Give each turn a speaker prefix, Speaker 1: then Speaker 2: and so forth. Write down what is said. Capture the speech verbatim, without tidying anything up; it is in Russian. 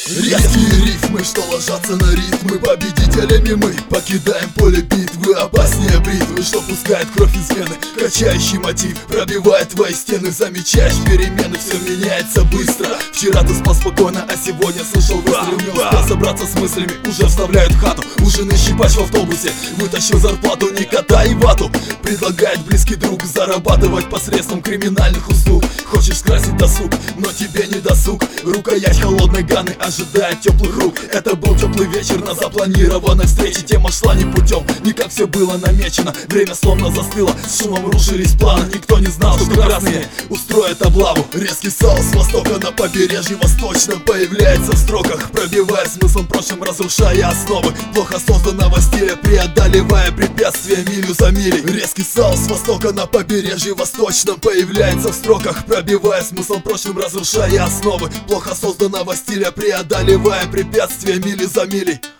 Speaker 1: Резкие рифмы, что ложатся на ритмы. Победителями мы покидаем поле битвы. Опаснее бритвы, что пускает кровь из вены. Качающий мотив пробивает твои стены. Замечаешь перемены, все меняется быстро. Вчера ты спал спокойно, а сегодня слышал выстрел. Не успел собраться с мыслями, уже вставляют в хату. У жены щипач в автобусе, вытащил зарплату, не кота и вату. Предлагает близкий друг зарабатывать посредством криминальных услуг. Хочешь скрасить досуг, но тебе не досуг. Рукоять холодной ганы ожидает теплых рук. Это был теплый вечер на запланированной встрече. Тема шла не путем, не как все было намечено. Время словно застыло, с шумом рушились планы. Никто не знал, что красные устроят облаву. Резкий соус с востока на побережье восточном появляется в строках, пробивая смыслом прошлым, разрушая основы плохо созданного стиля, преодолевая препятствия милю за милей. Резкий соус с востока на побережье восточном появляется в строках, пробивая смыслом прошлым, разрушая основы плохо созданного стиля, преодолевая препятствия мили за милей.